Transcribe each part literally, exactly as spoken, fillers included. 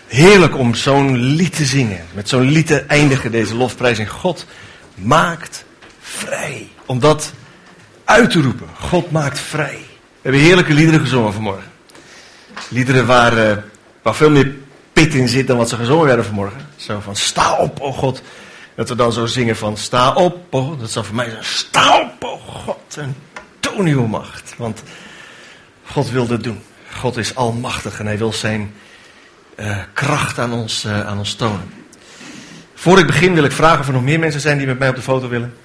Heerlijk om zo'n lied te zingen. Met zo'n lied te eindigen, deze lofprijzing. God maakt vrij. Om dat uit te roepen. God maakt vrij. We hebben heerlijke liederen gezongen vanmorgen. Liederen waar, uh, waar veel meer pit in zit dan wat ze gezongen werden vanmorgen. Zo van, sta op, o God. Dat we dan zo zingen van, sta op, o God. Dat zou voor mij zijn, sta op, o God. En toon uw macht. Want God wil dat doen. God is almachtig en hij wil zijn uh, kracht aan ons, uh, aan ons tonen. Voor ik begin wil ik vragen of er nog meer mensen zijn die met mij op de foto willen.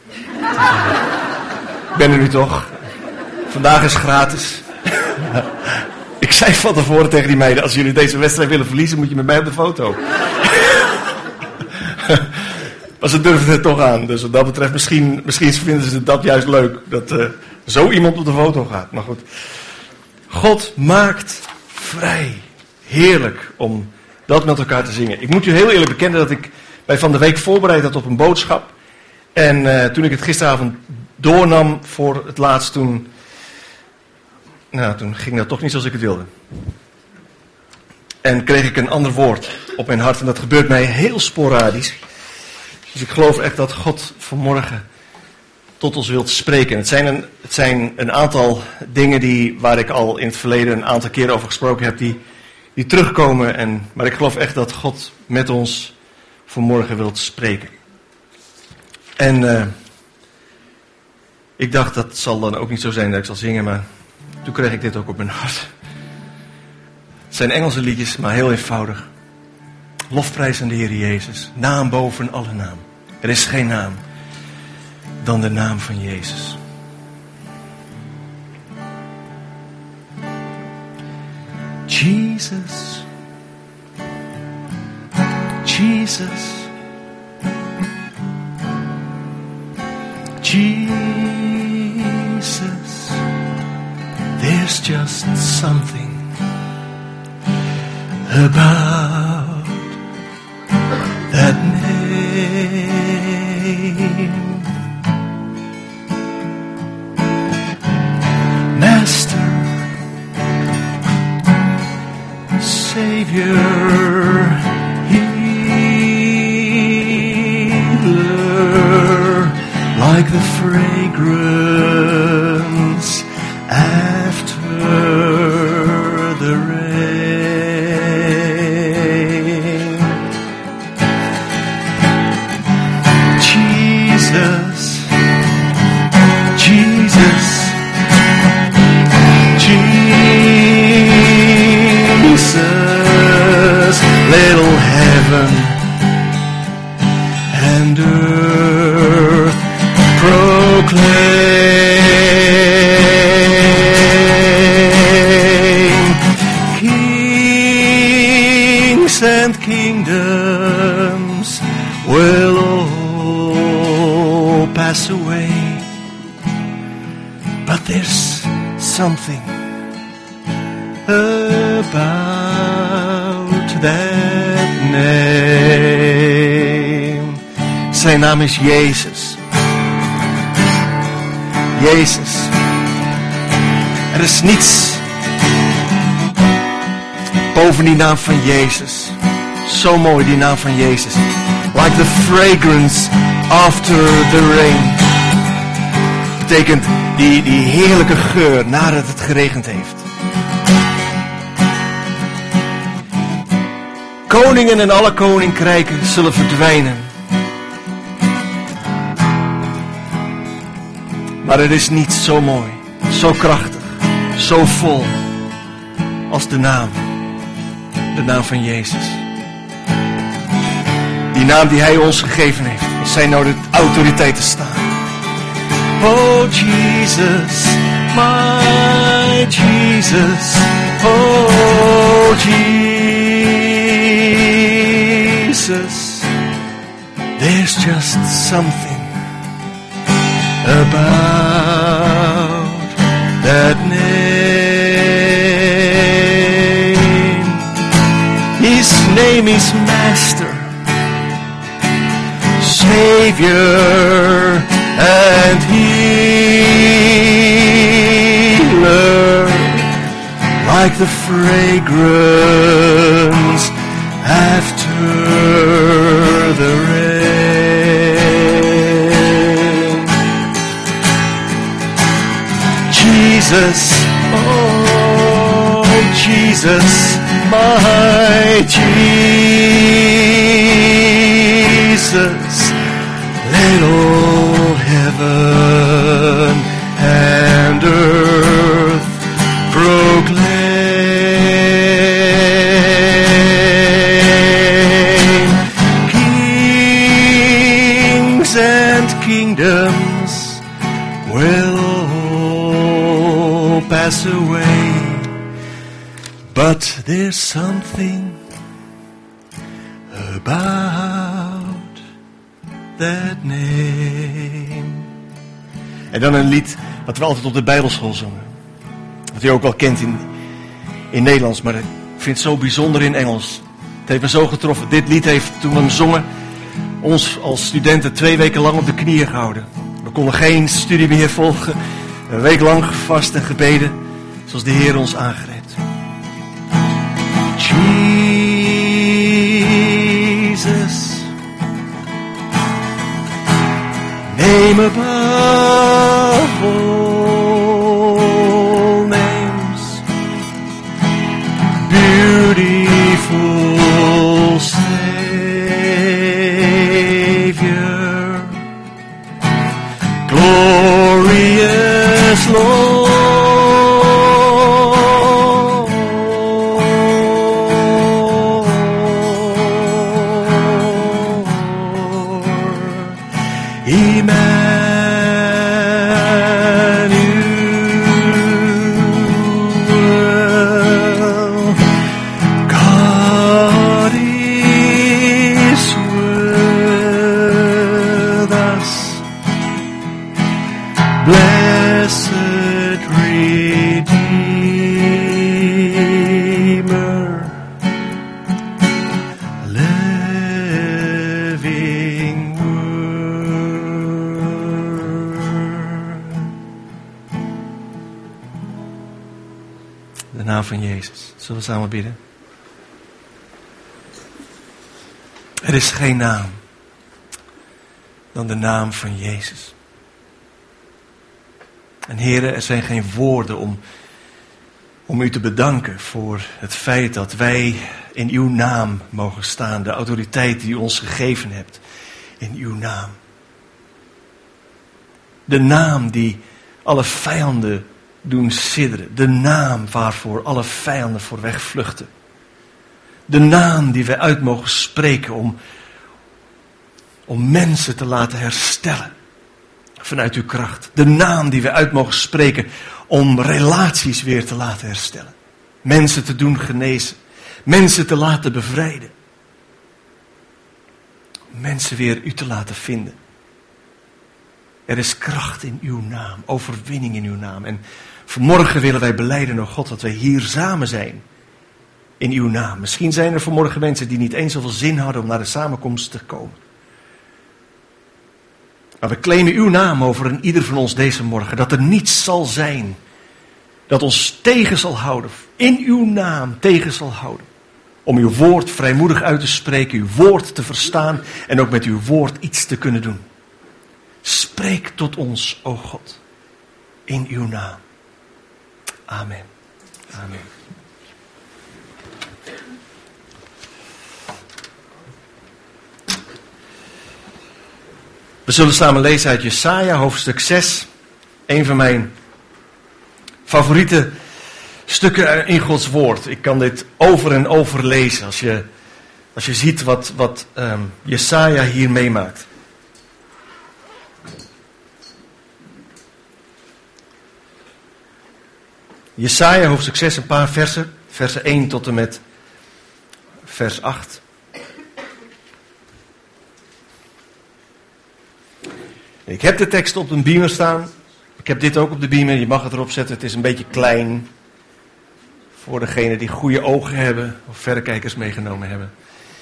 Ik ben er nu toch. Vandaag is gratis. Ik zei van tevoren tegen die meiden, als jullie deze wedstrijd willen verliezen, moet je met mij op de foto. Maar ze durven het toch aan. Dus wat dat betreft, misschien, misschien vinden ze dat juist leuk. Dat uh, zo iemand op de foto gaat. Maar goed. God maakt vrij. Heerlijk om dat met elkaar te zingen. Ik moet u heel eerlijk bekennen dat ik mij van de week voorbereid had op een boodschap. En uh, toen ik het gisteravond doornam voor het laatst, toen, nou, toen ging dat toch niet zoals ik het wilde. En kreeg ik een ander woord op mijn hart. En dat gebeurt mij heel sporadisch. Dus ik geloof echt dat God vanmorgen tot ons wilt spreken. Het zijn een, het zijn een aantal dingen die, waar ik al in het verleden een aantal keren over gesproken heb, die, die terugkomen. En, maar ik geloof echt dat God met ons vanmorgen wilt spreken. En uh, ik dacht, dat zal dan ook niet zo zijn dat ik zal zingen, maar toen kreeg ik dit ook op mijn hart. Het zijn Engelse liedjes, maar heel eenvoudig. Lofprijs aan de Heer Jezus. Naam boven alle naam. Er is geen naam dan de naam van Jezus. Jesus. Jesus. Jesus. There's just something about that name. Master, Savior, Healer, like the fragrance after the rain. Jesus, Jesus, Jesus, little heaven and earth proclaim. Kings and kingdoms will all pass away, but there's something about that name. Zijn naam is Jezus. Jezus. Er is niets boven die naam van Jezus. Zo mooi, die naam van Jezus. Like the fragrance after the rain. Betekent die, die heerlijke geur nadat het geregend heeft. Koningen en alle koninkrijken zullen verdwijnen. Maar er is niets zo mooi, zo krachtig, zo vol als de naam. De naam van Jezus. Die naam die hij ons gegeven heeft. Om zijn nou de autoriteit te staan. Oh Jesus, my Jesus. Oh Jesus. There's just something about that name. His name is Master, Savior, and Healer, like the fragrance Jesus, oh Jesus, my Jesus, let all heaven and earth proclaim. Kings and kingdoms will all pass away, but there's something about that name. En dan een lied wat we altijd op de Bijbelschool zongen. Wat u ook wel kent in, in Nederlands, maar ik vind het zo bijzonder in Engels. Het heeft me zo getroffen. Dit lied heeft, toen we hem zongen, ons als studenten twee weken lang op de knieën gehouden. We konden geen studie meer volgen. Een week lang gevast en gebeden, zoals de Heer ons aangreep. Jesus, name above all names, beautiful Savior, glorious Lord. Van Jezus. Zullen we samen bidden? Er is geen naam dan de naam van Jezus. En Heere, er zijn geen woorden om, om u te bedanken voor het feit dat wij in uw naam mogen staan. De autoriteit die u ons gegeven hebt in uw naam. De naam die alle vijanden doen sidderen. De naam waarvoor alle vijanden voor wegvluchten. De naam die wij uit mogen spreken om, om mensen te laten herstellen. Vanuit uw kracht. De naam die wij uit mogen spreken om relaties weer te laten herstellen. Mensen te doen genezen. Mensen te laten bevrijden. Mensen weer u te laten vinden. Er is kracht in uw naam, overwinning in uw naam. En vanmorgen willen wij belijden, o God, dat wij hier samen zijn in uw naam. Misschien zijn er vanmorgen mensen die niet eens zoveel zin hadden om naar de samenkomst te komen. Maar we claimen uw naam over een ieder van ons deze morgen. Dat er niets zal zijn dat ons tegen zal houden, in uw naam tegen zal houden. Om uw woord vrijmoedig uit te spreken, uw woord te verstaan en ook met uw woord iets te kunnen doen. Spreek tot ons, o God, in uw naam. Amen. Amen. We zullen samen lezen uit Jesaja, hoofdstuk zes. Een van mijn favoriete stukken in Gods woord. Ik kan dit over en over lezen als je, als je ziet wat, wat um, Jesaja hier meemaakt. Jesaja, hoofdstuk zes, een paar versen. Versen één tot en met vers acht. Ik heb de tekst op een beamer staan. Ik heb dit ook op de beamer. Je mag het erop zetten. Het is een beetje klein. Voor degenen die goede ogen hebben. Of verrekijkers meegenomen hebben.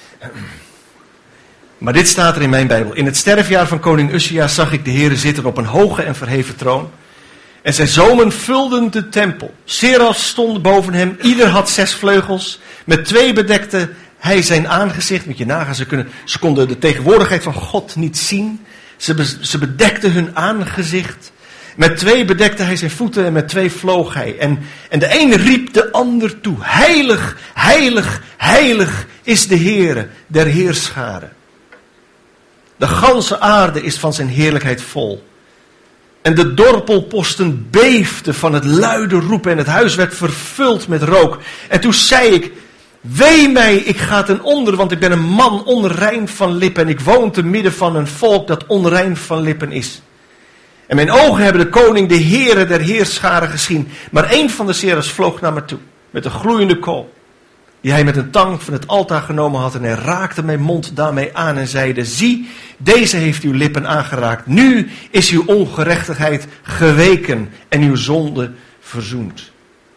Maar dit staat er in mijn Bijbel. In het sterfjaar van koning Uzia zag ik de Heere zitten op een hoge en verheven troon. En zijn zonen vulden de tempel. Serafs stonden boven hem. Ieder had zes vleugels. Met twee bedekte hij zijn aangezicht. Moet je nagaan, ze, kunnen, ze konden de tegenwoordigheid van God niet zien. Ze, be, ze bedekten hun aangezicht. Met twee bedekte hij zijn voeten en met twee vloog hij. En, en de een riep de ander toe. Heilig, heilig, heilig is de Heere der heerscharen. De ganse aarde is van zijn heerlijkheid vol. En de dorpelposten beefden van het luide roepen en het huis werd vervuld met rook. En toen zei ik, wee mij, ik ga ten onder, want ik ben een man onrein van lippen en ik woon te midden van een volk dat onrein van lippen is. En mijn ogen hebben de koning, de Heere der heerscharen gezien. Maar een van de serafs vloog naar me toe, met een gloeiende kool, die hij met een tang van het altaar genomen had. En hij raakte mijn mond daarmee aan en zeide, zie, deze heeft uw lippen aangeraakt. Nu is uw ongerechtigheid geweken en uw zonde verzoend.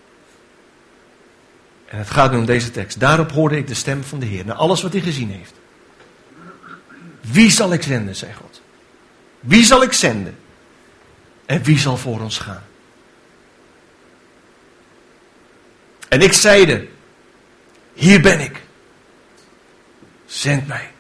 En het gaat nu om deze tekst. Daarop hoorde ik de stem van de Heer, naar alles wat hij gezien heeft. Wie zal ik zenden, zei God. Wie zal ik zenden? En wie zal voor ons gaan? En ik zeide, hier ben ik. Zend mij.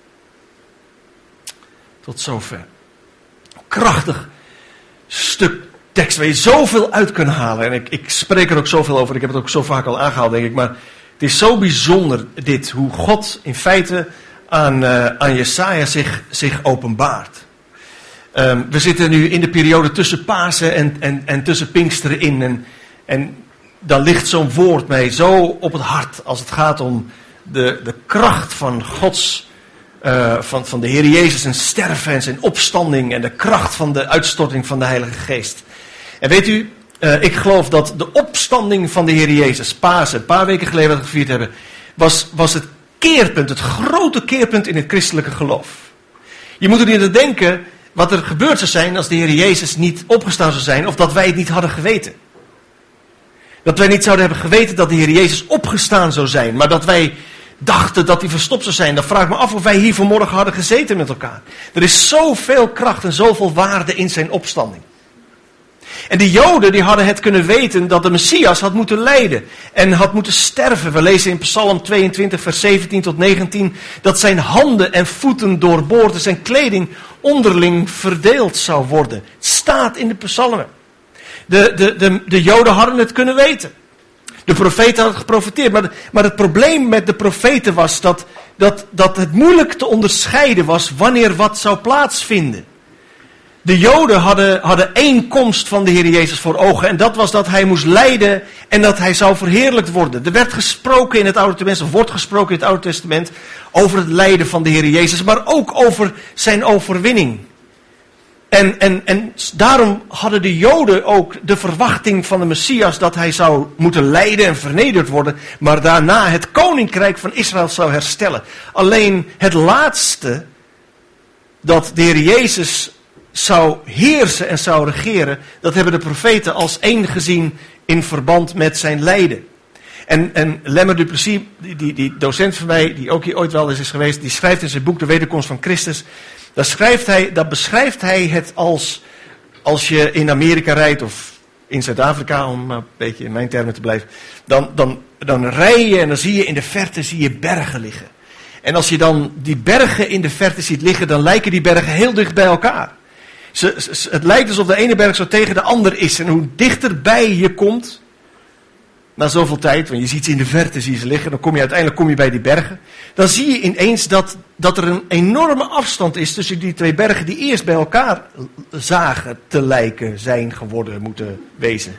Tot zover. Krachtig stuk tekst waar je zoveel uit kunt halen. En ik, ik spreek er ook zoveel over. Ik heb het ook zo vaak al aangehaald, denk ik. Maar het is zo bijzonder dit. Hoe God in feite aan, uh, aan Jesaja zich, zich openbaart. Um, we zitten nu in de periode tussen Pasen en, en, en tussen Pinksteren in. En, en dan ligt zo'n woord mij zo op het hart als het gaat om de, de kracht van Gods, uh, van, van de Heer Jezus en sterven en zijn opstanding en de kracht van de uitstorting van de Heilige Geest. En weet u, uh, ik geloof dat de opstanding van de Heer Jezus, Pasen, een paar weken geleden wat we gevierd hebben, was, was het keerpunt, het grote keerpunt in het christelijke geloof. Je moet er niet aan denken wat er gebeurd zou zijn als de Heer Jezus niet opgestaan zou zijn, of dat wij het niet hadden geweten. Dat wij niet zouden hebben geweten dat de Heer Jezus opgestaan zou zijn, maar dat wij dachten dat hij verstopt zou zijn. Dan vraag ik me af of wij hier vanmorgen hadden gezeten met elkaar. Er is zoveel kracht en zoveel waarde in zijn opstanding. En de Joden die hadden het kunnen weten dat de Messias had moeten lijden en had moeten sterven. We lezen in Psalm tweeëntwintig vers zeventien tot negentien dat zijn handen en voeten doorboord en zijn kleding onderling verdeeld zou worden. Het staat in de psalmen. De, de, de, de Joden hadden het kunnen weten. De profeten hadden geprofeteerd. Maar, de, maar het probleem met de profeten was dat, dat, dat het moeilijk te onderscheiden was wanneer wat zou plaatsvinden. De Joden hadden, hadden één komst van de Heer Jezus voor ogen. En dat was dat hij moest lijden en dat hij zou verheerlijkt worden. Er werd gesproken in het Oude Testament, of wordt gesproken in het Oude Testament, over het lijden van de Heer Jezus. Maar ook over zijn overwinning. En, en, en daarom hadden de Joden ook de verwachting van de Messias dat hij zou moeten lijden en vernederd worden. Maar daarna het koninkrijk van Israël zou herstellen. Alleen het laatste, dat de Heer Jezus zou heersen en zou regeren, dat hebben de profeten als één gezien in verband met zijn lijden. En, en Lemmer du Plessis, die, die, die docent van mij, die ook hier ooit wel eens is geweest, die schrijft in zijn boek De Wederkomst van Christus, daar, schrijft hij, daar beschrijft hij het als, als je in Amerika rijdt, of in Zuid-Afrika, om een beetje in mijn termen te blijven, dan, dan, dan rij je en dan zie je in de verte zie je bergen liggen. En als je dan die bergen in de verte ziet liggen, dan lijken die bergen heel dicht bij elkaar. Ze, ze, het lijkt alsof de ene berg zo tegen de ander is. En hoe dichterbij je komt, na zoveel tijd, want je ziet ze in de verte zie je ze liggen, dan kom je uiteindelijk kom je bij die bergen. Dan zie je ineens dat, dat er een enorme afstand is tussen die twee bergen die eerst bij elkaar zagen te lijken, zijn, geworden, moeten wezen.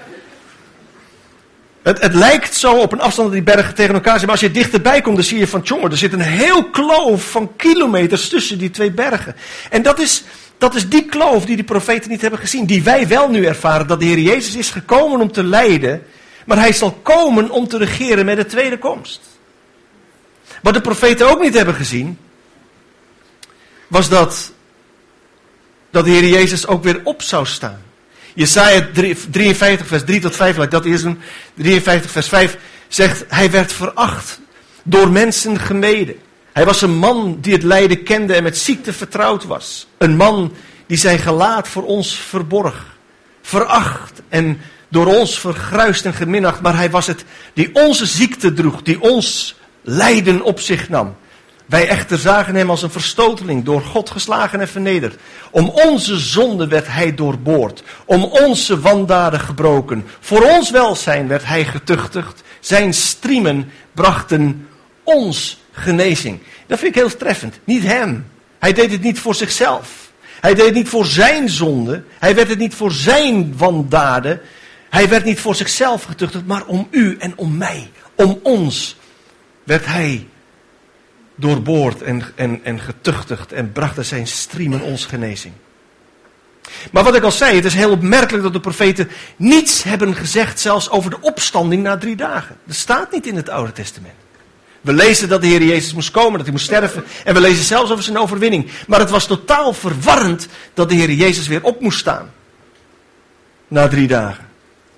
Het, het lijkt zo op een afstand dat die bergen tegen elkaar zijn, maar als je dichterbij komt, dan zie je van, tjonge, er zit een heel kloof van kilometers tussen die twee bergen. En dat is, dat is die kloof die de profeten niet hebben gezien, die wij wel nu ervaren, dat de Heer Jezus is gekomen om te lijden, maar hij zal komen om te regeren met de tweede komst. Wat de profeten ook niet hebben gezien, was dat, dat de Heer Jezus ook weer op zou staan. Jesaja drieënvijftig vers drie tot vijf, laat ik dat eerst doen. drieënvijftig vers vijf zegt, hij werd veracht, door mensen gemeden. Hij was een man die het lijden kende en met ziekte vertrouwd was. Een man die zijn gelaat voor ons verborg. Veracht en door ons vergruisd en geminacht. Maar hij was het die onze ziekte droeg, die ons lijden op zich nam. Wij echter zagen hem als een verstoteling, door God geslagen en vernederd. Om onze zonde werd hij doorboord, om onze wandaden gebroken. Voor ons welzijn werd hij getuchtigd, zijn striemen brachten ons genezing. Dat vind ik heel treffend, niet hem. Hij deed het niet voor zichzelf. Hij deed het niet voor zijn zonde, hij werd het niet voor zijn wandaden. Hij werd niet voor zichzelf getuchtigd, maar om u en om mij, om ons werd hij doorboord en, en, en getuchtigd en brachten zijn striemen ons genezing. Maar wat ik al zei, het is heel opmerkelijk dat de profeten niets hebben gezegd, zelfs over de opstanding na drie dagen. Dat staat niet in het Oude Testament. We lezen dat de Heer Jezus moest komen, dat hij moest sterven, en we lezen zelfs over zijn overwinning. Maar het was totaal verwarrend dat de Heer Jezus weer op moest staan. Na drie dagen.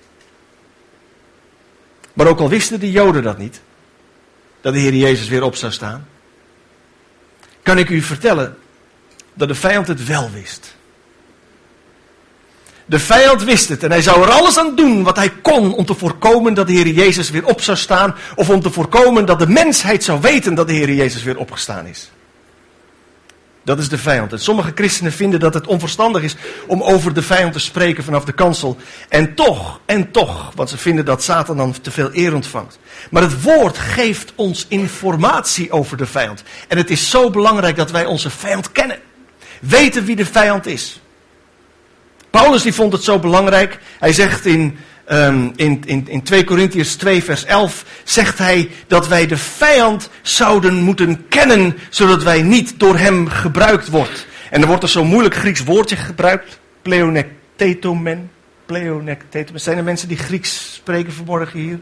Maar ook al wisten de Joden dat niet, dat de Heer Jezus weer op zou staan, kan ik u vertellen dat de vijand het wel wist. De vijand wist het en hij zou er alles aan doen wat hij kon om te voorkomen dat de Heer Jezus weer op zou staan, of om te voorkomen dat de mensheid zou weten dat de Heer Jezus weer opgestaan is. Dat is de vijand. En sommige christenen vinden dat het onverstandig is om over de vijand te spreken vanaf de kansel. En toch, en toch, want ze vinden dat Satan dan te veel eer ontvangt. Maar het woord geeft ons informatie over de vijand. En het is zo belangrijk dat wij onze vijand kennen. Weten wie de vijand is. Paulus die vond het zo belangrijk. Hij zegt in, um, in, in, in twee Korintiërs twee vers elf, zegt hij dat wij de vijand zouden moeten kennen, zodat wij niet door hem gebruikt worden. En er wordt er zo'n moeilijk Grieks woordje gebruikt. Pleonektetomen. Pleonektetomen. Zijn er mensen die Grieks spreken vanmorgen hier?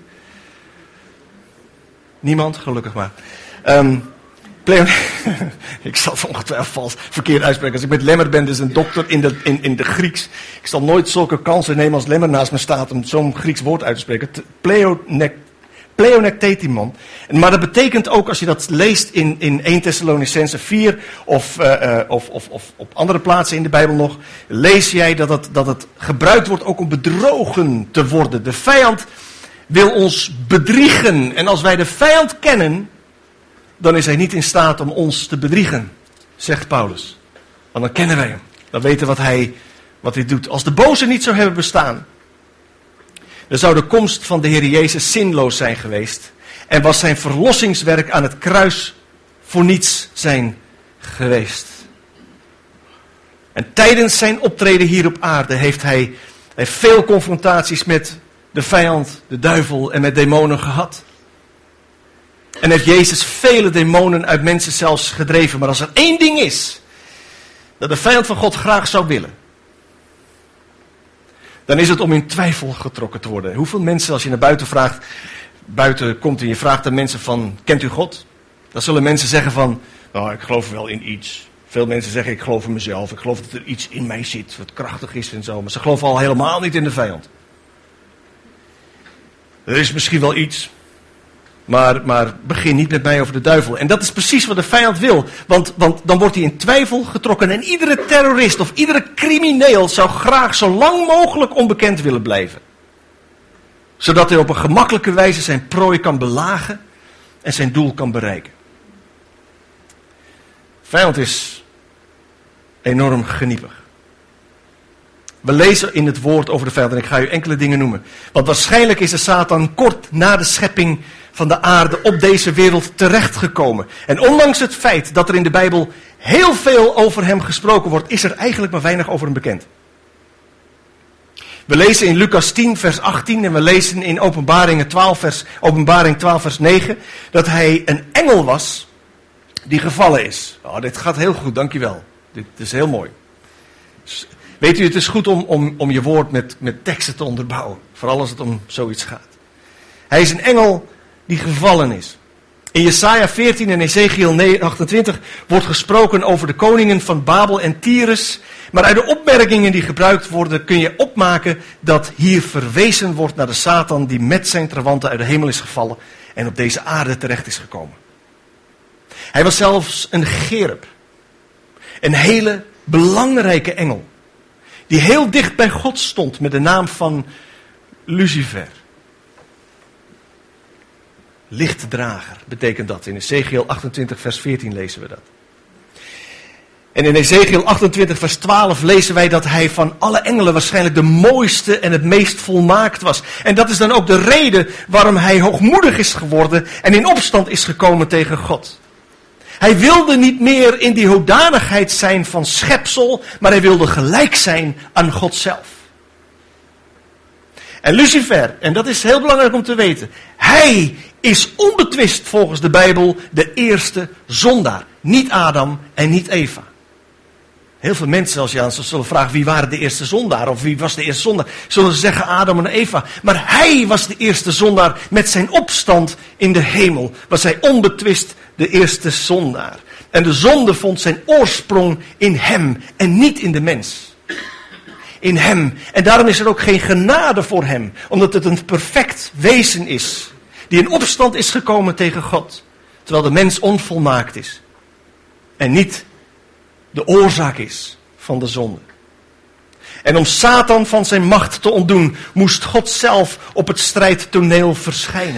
Niemand? Gelukkig maar. Um, Pleon... ik zal het ongetwijfeld vals verkeerd uitspreken. Als ik met Lemmer ben, dus een dokter in de, in, in de Grieks. Ik zal nooit zulke kansen nemen als Lemmer naast me staat om zo'n Grieks woord uit te spreken. Pleonek... Pleonektetimon. Maar dat betekent ook, als je dat leest in, in eerste Thessalonicenzen vier of, uh, uh, of, of, of op andere plaatsen in de Bijbel nog, lees jij dat het, dat het gebruikt wordt ook om bedrogen te worden. De vijand wil ons bedriegen. En als wij de vijand kennen, dan is hij niet in staat om ons te bedriegen, zegt Paulus. Want dan kennen wij hem. Dan weten we wat hij, wat hij doet. Als de boze niet zou hebben bestaan, dan zou de komst van de Heer Jezus zinloos zijn geweest. En was zijn verlossingswerk aan het kruis voor niets zijn geweest. En tijdens zijn optreden hier op aarde heeft hij, hij heeft veel confrontaties met de vijand, de duivel en met demonen gehad. En heeft Jezus vele demonen uit mensen zelfs gedreven. Maar als er één ding is dat de vijand van God graag zou willen, dan is het om in twijfel getrokken te worden. Hoeveel mensen, als je naar buiten vraagt, buiten komt en je vraagt aan mensen van, kent u God? Dan zullen mensen zeggen van, nou, ik geloof wel in iets. Veel mensen zeggen, ik geloof in mezelf. Ik geloof dat er iets in mij zit wat krachtig is en zo. Maar ze geloven al helemaal niet in de vijand. Er is misschien wel iets. Maar, maar begin niet met mij over de duivel. En dat is precies wat de vijand wil. Want, want dan wordt hij in twijfel getrokken. En iedere terrorist of iedere crimineel zou graag zo lang mogelijk onbekend willen blijven. Zodat hij op een gemakkelijke wijze zijn prooi kan belagen en zijn doel kan bereiken. Vijand is enorm geniepig. We lezen in het woord over de vijand en ik ga u enkele dingen noemen. Want waarschijnlijk is de Satan kort na de schepping van de aarde op deze wereld terechtgekomen. En ondanks het feit dat er in de Bijbel heel veel over hem gesproken wordt, is er eigenlijk maar weinig over hem bekend. We lezen in Lucas tien vers achttien en we lezen in Openbaringen twaalf vers, Openbaring twaalf vers negen dat hij een engel was die gevallen is. Oh, dit gaat heel goed, dankjewel. Dit is heel mooi. Weet u, het is goed om, om, om je woord met, met teksten te onderbouwen. Vooral als het om zoiets gaat. Hij is een engel die gevallen is. In Jesaja veertien en Ezekiel achtentwintig wordt gesproken over de koningen van Babel en Tyrus. Maar uit de opmerkingen die gebruikt worden kun je opmaken dat hier verwezen wordt naar de Satan die met zijn trawanten uit de hemel is gevallen en op deze aarde terecht is gekomen. Hij was zelfs een cherub. Een hele belangrijke engel. Die heel dicht bij God stond met de naam van Lucifer. lichtdrager betekent dat. In Ezechiel achtentwintig vers veertien lezen we dat. En in Ezechiel achtentwintig vers twaalf lezen wij dat hij van alle engelen waarschijnlijk de mooiste en het meest volmaakt was. En dat is dan ook de reden waarom hij hoogmoedig is geworden en in opstand is gekomen tegen God. Hij wilde niet meer in die hoedanigheid zijn van schepsel, maar hij wilde gelijk zijn aan God zelf. En Lucifer, en dat is heel belangrijk om te weten, hij is onbetwist volgens de Bijbel de eerste zondaar. Niet Adam en niet Eva. Heel veel mensen, als je aan ze zullen vragen wie waren de eerste zondaar of wie was de eerste zondaar, zullen ze zeggen Adam en Eva. Maar hij was de eerste zondaar met zijn opstand in de hemel. Was hij onbetwist de eerste zondaar. En de zonde vond zijn oorsprong in hem en niet in de mens. In hem. En daarom is er ook geen genade voor hem. Omdat het een perfect wezen is. Die in opstand is gekomen tegen God. Terwijl de mens onvolmaakt is. En niet de oorzaak is van de zonde. En om Satan van zijn macht te ontdoen, moest God zelf op het strijdtoneel verschijnen.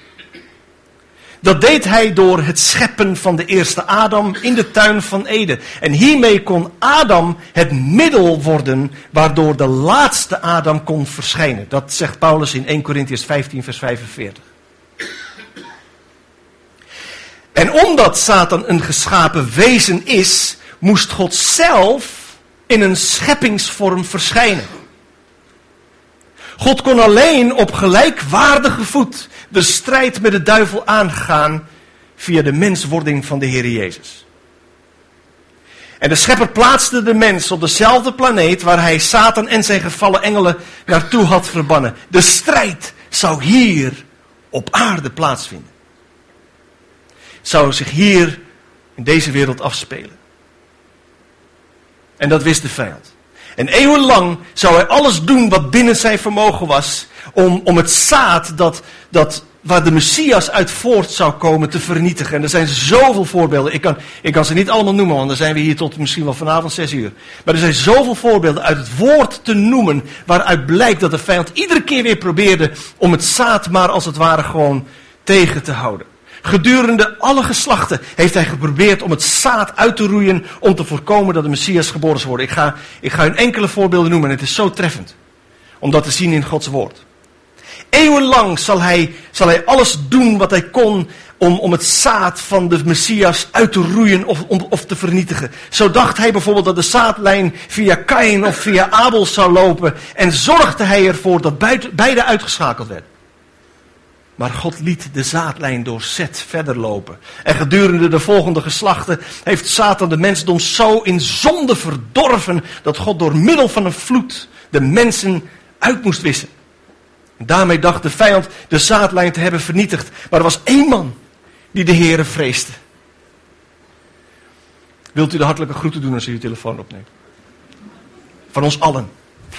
Dat deed hij door het scheppen van de eerste Adam in de tuin van Eden. En hiermee kon Adam het middel worden waardoor de laatste Adam kon verschijnen. Dat zegt Paulus in eerste Korintiërs vijftien vers vijfenveertig. En omdat Satan een geschapen wezen is, moest God zelf in een scheppingsvorm verschijnen. God kon alleen op gelijkwaardige voet de strijd met de duivel aangaan via de menswording van de Heer Jezus. En de schepper plaatste de mens op dezelfde planeet waar hij Satan en zijn gevallen engelen naartoe had verbannen. De strijd zou hier op aarde plaatsvinden. Zou zich hier in deze wereld afspelen. En dat wist de vijand. En eeuwenlang zou hij alles doen wat binnen zijn vermogen was om, om het zaad dat, dat, waar de Messias uit voort zou komen te vernietigen. En er zijn zoveel voorbeelden. Ik kan, ik kan ze niet allemaal noemen, want dan zijn we hier tot misschien wel vanavond zes uur. Maar er zijn zoveel voorbeelden uit het woord te noemen waaruit blijkt dat de vijand iedere keer weer probeerde om het zaad maar als het ware gewoon tegen te houden. Gedurende alle geslachten heeft hij geprobeerd om het zaad uit te roeien om te voorkomen dat de Messias geboren zou worden. Ik ga, ik ga een enkele voorbeelden noemen en het is zo treffend om dat te zien in Gods woord. Eeuwenlang zal hij, zal hij alles doen wat hij kon om, om het zaad van de Messias uit te roeien of, om, of te vernietigen. Zo dacht hij bijvoorbeeld dat de zaadlijn via Kaïn of via Abel zou lopen en zorgde hij ervoor dat beide uitgeschakeld werden. Maar God liet de zaadlijn door Zet verder lopen. En gedurende de volgende geslachten heeft Satan de mensdom zo in zonde verdorven dat God door middel van een vloed de mensen uit moest wissen. En daarmee dacht de vijand de zaadlijn te hebben vernietigd. Maar er was één man die de Heere vreesde. Wilt u de hartelijke groeten doen als u uw telefoon opneemt? Van ons allen.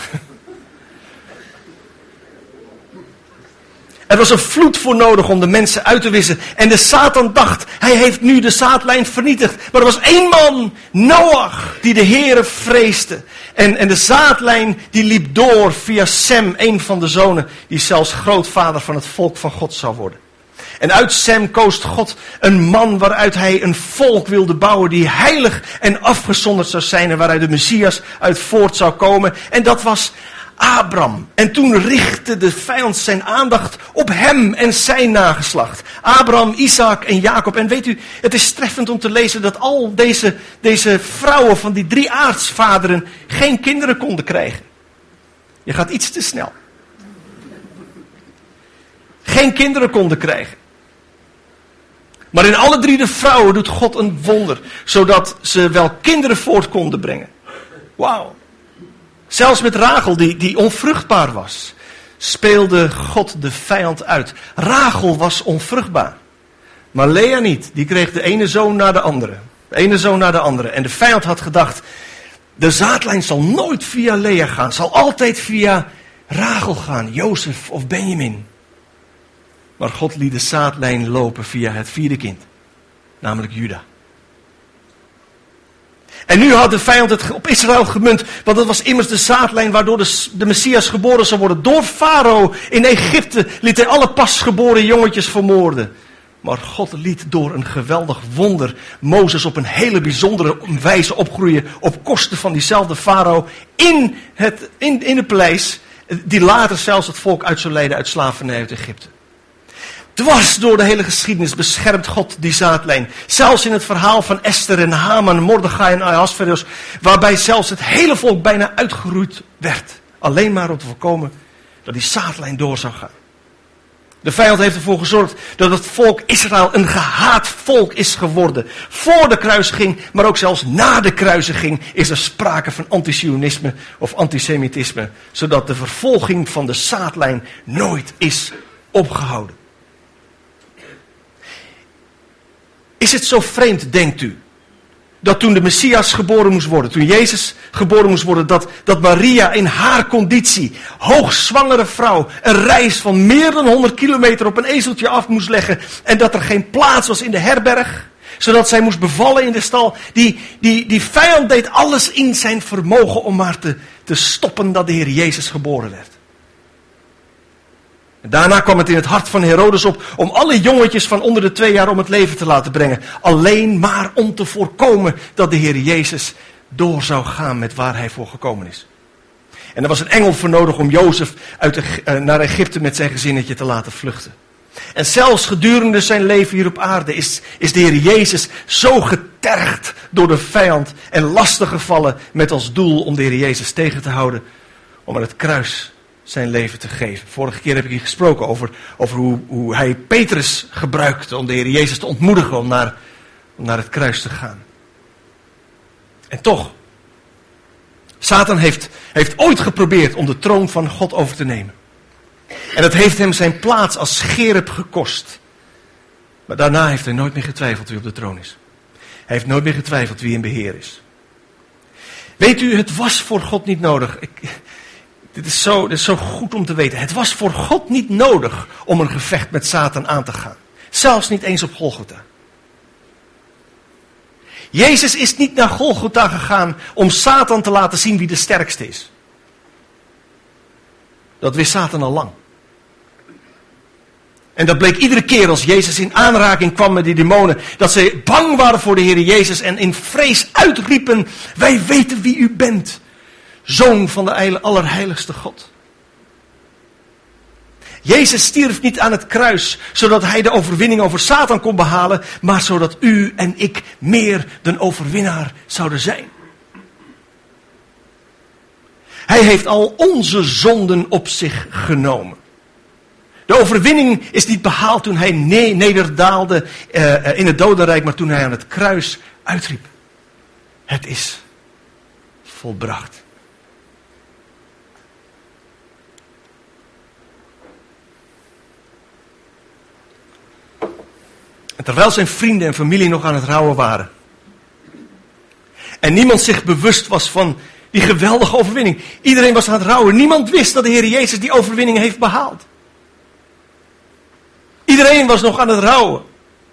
Er was een vloed voor nodig om de mensen uit te wissen. En de Satan dacht, hij heeft nu de zaadlijn vernietigd. Maar er was één man, Noach, die de Heere vreesde. En, en de zaadlijn die liep door via Sem, een van de zonen, die zelfs grootvader van het volk van God zou worden. En uit Sem koos God een man waaruit hij een volk wilde bouwen die heilig en afgezonderd zou zijn en waaruit de Messias uit voort zou komen. En dat was Abram. En toen richtte de vijand zijn aandacht op hem en zijn nageslacht. Abraham, Isaac en Jacob. En weet u, het is treffend om te lezen dat al deze, deze vrouwen van die drie aartsvaderen geen kinderen konden krijgen. Je gaat iets te snel. Geen kinderen konden krijgen. Maar in alle drie de vrouwen doet God een wonder, zodat ze wel kinderen voort konden brengen. Wauw. Zelfs met Rachel, die, die onvruchtbaar was, speelde God de vijand uit. Rachel was onvruchtbaar. Maar Lea niet. Die kreeg de ene zoon na de andere. De ene zoon na de andere. En de vijand had gedacht, de zaadlijn zal nooit via Lea gaan. Zal altijd via Rachel gaan. Jozef of Benjamin. Maar God liet de zaadlijn lopen via het vierde kind. Namelijk Juda. En nu had de vijand het op Israël gemunt, want dat was immers de zaadlijn waardoor de, de Messias geboren zou worden. Door Farao in Egypte liet hij alle pasgeboren jongetjes vermoorden. Maar God liet door een geweldig wonder Mozes op een hele bijzondere wijze opgroeien op kosten van diezelfde Farao in het, in, in het paleis, die later zelfs het volk uit zou leiden uit slavernij uit Egypte. Dwars door de hele geschiedenis beschermt God die zaadlijn. Zelfs in het verhaal van Esther en Haman, Mordechai en Ahasveros, waarbij zelfs het hele volk bijna uitgeroeid werd. Alleen maar om te voorkomen dat die zaadlijn door zou gaan. De vijand heeft ervoor gezorgd dat het volk Israël een gehaat volk is geworden. Voor de kruisiging, maar ook zelfs na de kruisiging is er sprake van antisionisme of antisemitisme. Zodat de vervolging van de zaadlijn nooit is opgehouden. Is het zo vreemd, denkt u, dat toen de Messias geboren moest worden, toen Jezus geboren moest worden, dat, dat Maria in haar conditie, hoogzwangere vrouw, een reis van meer dan honderd kilometer op een ezeltje af moest leggen en dat er geen plaats was in de herberg, zodat zij moest bevallen in de stal. Die, die, die vijand deed alles in zijn vermogen om maar te, te stoppen dat de Heer Jezus geboren werd. En daarna kwam het in het hart van Herodes op om alle jongetjes van onder de twee jaar om het leven te laten brengen. Alleen maar om te voorkomen dat de Heer Jezus door zou gaan met waar hij voor gekomen is. En er was een engel voor nodig om Jozef uit de, uh, naar Egypte met zijn gezinnetje te laten vluchten. En zelfs gedurende zijn leven hier op aarde is, is de Heer Jezus zo getergd door de vijand en lastiggevallen met als doel om de Heer Jezus tegen te houden om aan het kruis zijn leven te geven. Vorige keer heb ik hier gesproken over, over hoe, hoe hij Petrus gebruikte om de Heer Jezus te ontmoedigen om naar, om naar het kruis te gaan. En toch, Satan heeft, heeft ooit geprobeerd om de troon van God over te nemen. En dat heeft hem zijn plaats als scherp gekost. Maar daarna heeft hij nooit meer getwijfeld wie op de troon is. Hij heeft nooit meer getwijfeld wie in beheer is. Weet u, het was voor God niet nodig. Ik, dit, is zo, dit is zo goed om te weten. Het was voor God niet nodig om een gevecht met Satan aan te gaan. Zelfs niet eens op Golgotha. Jezus is niet naar Golgotha gegaan om Satan te laten zien wie de sterkste is. Dat wist Satan al lang. En dat bleek iedere keer als Jezus in aanraking kwam met die demonen, dat ze bang waren voor de Heer Jezus en in vrees uitriepen: wij weten wie u bent, Zoon van de Allerheiligste God. Jezus stierf niet aan het kruis, zodat hij de overwinning over Satan kon behalen, maar zodat u en ik meer dan overwinnaar zouden zijn. Hij heeft al onze zonden op zich genomen. De overwinning is niet behaald toen hij ne- nederdaalde uh, in het dodenrijk, maar toen hij aan het kruis uitriep: het is volbracht. En terwijl zijn vrienden en familie nog aan het rouwen waren, en niemand zich bewust was van die geweldige overwinning. Iedereen was aan het rouwen. Niemand wist dat de Heer Jezus die overwinning heeft behaald. Iedereen was nog aan het rouwen.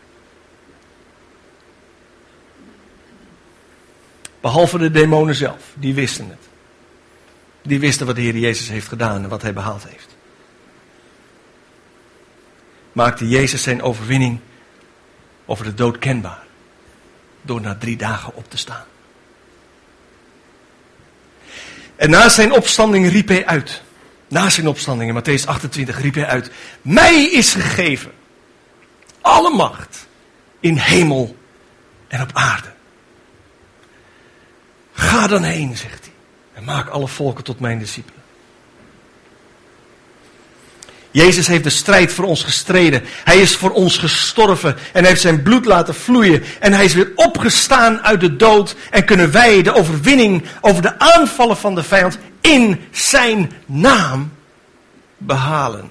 Behalve de demonen zelf. Die wisten het. Die wisten wat de Heer Jezus heeft gedaan en wat hij behaald heeft. Maakte Jezus zijn overwinning over de dood kenbaar. Door na drie dagen op te staan. En na zijn opstanding riep hij uit. Na zijn opstanding in Mattheüs achtentwintig riep hij uit: mij is gegeven alle macht in hemel en op aarde. Ga dan heen, zegt hij, en maak alle volken tot mijn discipelen. Jezus heeft de strijd voor ons gestreden. Hij is voor ons gestorven en heeft zijn bloed laten vloeien. En hij is weer opgestaan uit de dood. En kunnen wij de overwinning over de aanvallen van de vijand in zijn naam behalen.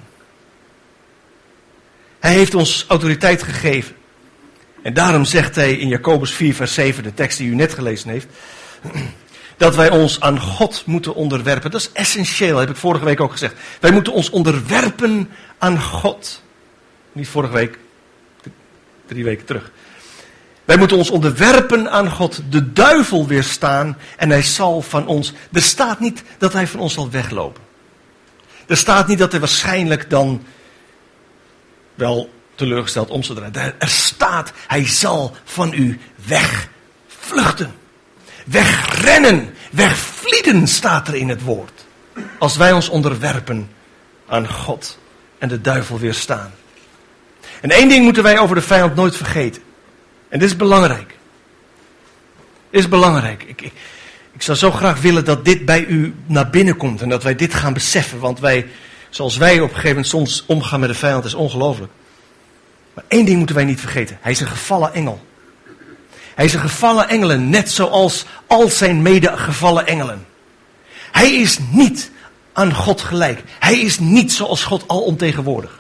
Hij heeft ons autoriteit gegeven. En daarom zegt hij in Jacobus vier vers zeven, de tekst die u net gelezen heeft, dat wij ons aan God moeten onderwerpen. Dat is essentieel, heb ik vorige week ook gezegd. Wij moeten ons onderwerpen aan God. Niet vorige week, drie weken terug. Wij moeten ons onderwerpen aan God, de duivel weerstaan en hij zal van ons... Er staat niet dat hij van ons zal weglopen. Er staat niet dat hij waarschijnlijk dan wel teleurgesteld om zal draaien. Er staat, hij zal van u wegvluchten. Wegrennen, wegvlieden staat er in het woord. Als wij ons onderwerpen aan God en de duivel weerstaan. En één ding moeten wij over de vijand nooit vergeten. En dit is belangrijk. Dit is belangrijk. Ik, ik, ik zou zo graag willen dat dit bij u naar binnen komt. En dat wij dit gaan beseffen. Want wij, zoals wij op een gegeven moment soms omgaan met de vijand, is ongelooflijk. Maar één ding moeten wij niet vergeten. Hij is een gevallen engel. Hij is een gevallen engel, net zoals al zijn medegevallen engelen. Hij is niet aan God gelijk. Hij is niet zoals God alomtegenwoordig.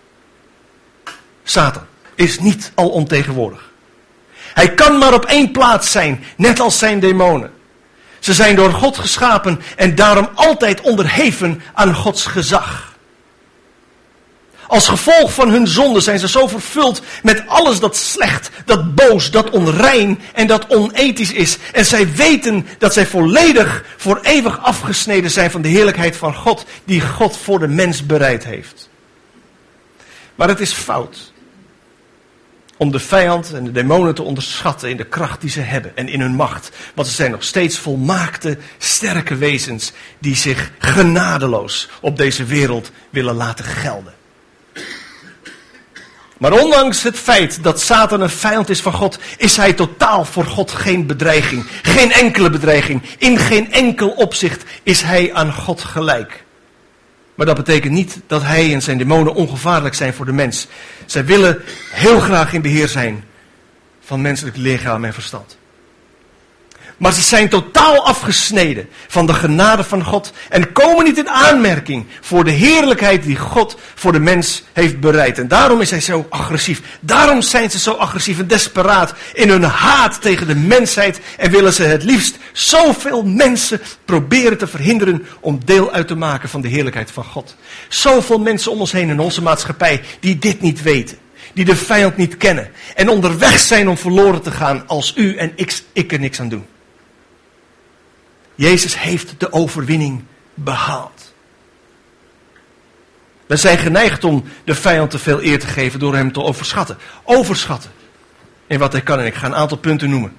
Satan is niet alomtegenwoordig. Hij kan maar op één plaats zijn, net als zijn demonen. Ze zijn door God geschapen en daarom altijd onderheven aan Gods gezag. Als gevolg van hun zonde zijn ze zo vervuld met alles dat slecht, dat boos, dat onrein en dat onethisch is. En zij weten dat zij volledig voor eeuwig afgesneden zijn van de heerlijkheid van God, die God voor de mens bereid heeft. Maar het is fout om de vijand en de demonen te onderschatten in de kracht die ze hebben en in hun macht. Want ze zijn nog steeds volmaakte, sterke wezens die zich genadeloos op deze wereld willen laten gelden. Maar ondanks het feit dat Satan een vijand is van God, is hij totaal voor God geen bedreiging. Geen enkele bedreiging. In geen enkel opzicht is hij aan God gelijk. Maar dat betekent niet dat hij en zijn demonen ongevaarlijk zijn voor de mens. Zij willen heel graag in beheer zijn van menselijk lichaam en verstand. Maar ze zijn totaal afgesneden van de genade van God en komen niet in aanmerking voor de heerlijkheid die God voor de mens heeft bereid. En daarom is hij zo agressief. Daarom zijn ze zo agressief en desperaat in hun haat tegen de mensheid en willen ze het liefst zoveel mensen proberen te verhinderen om deel uit te maken van de heerlijkheid van God. Zoveel mensen om ons heen in onze maatschappij die dit niet weten. Die de vijand niet kennen. En onderweg zijn om verloren te gaan als u en ik, ik er niks aan doen. Jezus heeft de overwinning behaald. We zijn geneigd om de vijand te veel eer te geven door hem te overschatten. Overschatten in wat hij kan. En ik ga een aantal punten noemen.